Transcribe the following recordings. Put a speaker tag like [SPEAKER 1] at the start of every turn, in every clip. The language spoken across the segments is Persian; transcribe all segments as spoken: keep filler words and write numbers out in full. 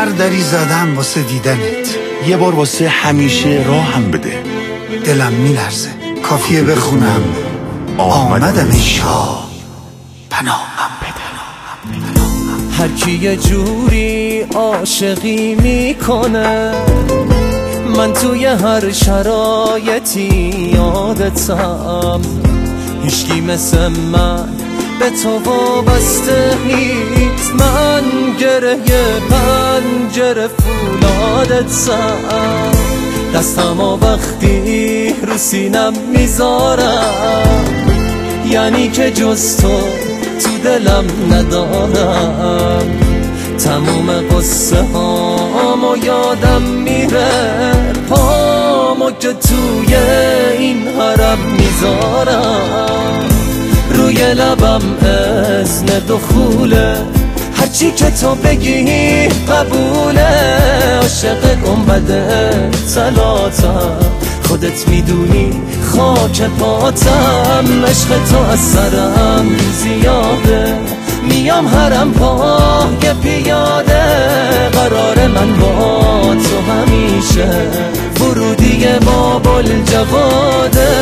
[SPEAKER 1] هر دری زدم واسه دیدنت.
[SPEAKER 2] یه بار واسه همیشه راهم بده.
[SPEAKER 1] دلم میلرزه کافیه بخونم آمدم ای شاه پناهم بده.
[SPEAKER 3] هر کی یه جوری عاشقی میکنه، من توی هر شرایطی یادتم. هیچکی مثل من به تو وابسته نیست، من گره پنجره فولادتم. دستمو وقتی رو سینم میذارم، یعنی که جز تو تو دلم ندارم. تموم قصه هامو یادم میره، پامو که توی این حرم میذارم. روی لبم اذن دخوله، هرچی که تو بگی قبوله. عاشق گنبده صلاتم، خودت میدونی خاک پاتم. عشق تو از سرم زیاده، میام حرم پای پیاده. قرار من با تو همیشه، ورودی باب الجواده.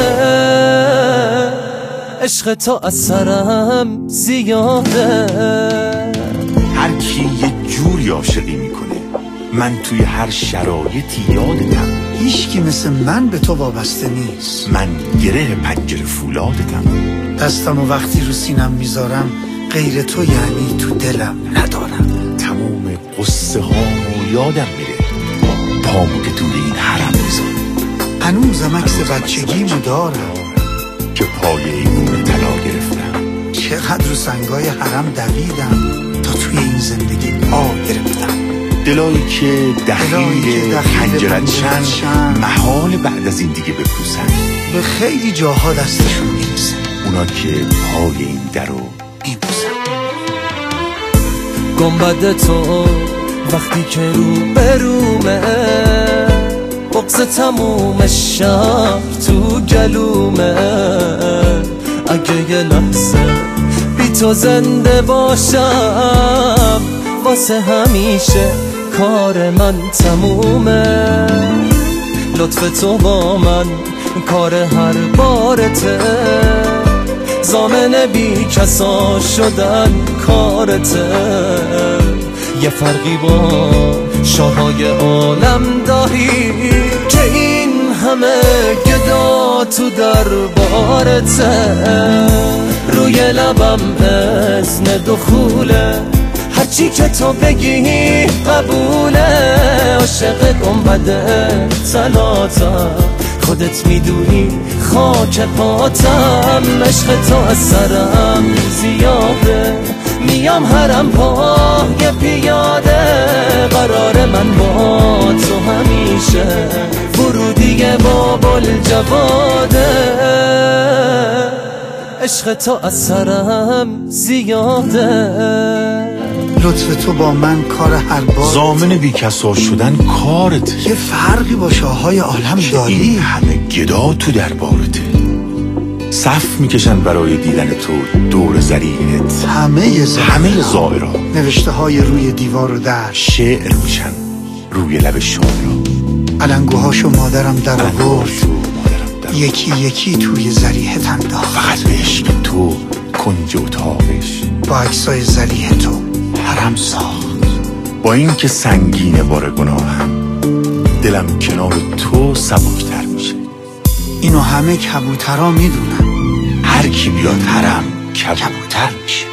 [SPEAKER 3] عشق تو از سرم زیاده.
[SPEAKER 2] هر کی یه جوری عاشقی میکنه، من توی هر شرایطی یادتم.
[SPEAKER 1] هیچکی مثل من به تو وابسته نیست،
[SPEAKER 2] من گره پنجره فولادتم.
[SPEAKER 1] دستمو وقتی رو سینم میذارم، غیر تو یعنی تو دلم ندارم.
[SPEAKER 2] تموم قصه هامو یادم میره، پامو که دور این حرم میذارم.
[SPEAKER 1] هنوزم عکس بچگیمو دارم
[SPEAKER 2] که پای ایمون طلا گرفتم.
[SPEAKER 1] چقدر رو سنگای حرم دویدم تا توی این زندگی پا گرفتم.
[SPEAKER 2] دلایی که دخیل پنجرتشن، محال بعد از این دیگه بپوسن.
[SPEAKER 1] به خیلی جاها دستشون میرسه،
[SPEAKER 2] اونا که پای این درو
[SPEAKER 1] میبوسن.
[SPEAKER 3] گنبد تو وقتی که رو برومه، بغض تموم شهر تو گلومه. اگه یه لحظه بی تو زنده باشم، واسه همیشه کار من تمومه. لطف تو با من کار هر بارته، ضامن بی کسا شدن کارته. یه فرقی با شاهای عالم داری که این همه گدا تو دربارته. روی لبم اذن دخوله، هرچی که تو بگی قبوله. عاشق گنبده صلاتم، خودت میدونی خاک پاتم. عشق تو از سرم زیاده، میام حرم پای پیاده. قرار من با تو همیشه، ورودی باب الجواده. عشق تو از سرم زیاده،
[SPEAKER 1] لطف تو با من کار هر بار.
[SPEAKER 2] ضامن بیکسا شدن کارته.
[SPEAKER 1] یه فرقی با شاههای عالم داری،
[SPEAKER 2] این همه گدا تو دربارته. صف میکشن برای دیدن تو دور زریحت،
[SPEAKER 1] همه زائرها.
[SPEAKER 2] همه زائرها
[SPEAKER 1] نوشته های روی دیوار و در،
[SPEAKER 2] شعر میشن روی لب شاعرها.
[SPEAKER 1] علنگوهاشو مادرم در آورد، یکی یکی توی زریحت انداخت.
[SPEAKER 2] فقط به عشق تو کنج اتاقش
[SPEAKER 1] با عکسای زریح تو حرم ساخت.
[SPEAKER 2] با این که سنگین بار گناهم، دلم کنار تو سبکتر میشه.
[SPEAKER 1] اینو همه کبوترها میدونن،
[SPEAKER 2] هر کی بیاد حرم کبوتر میشه.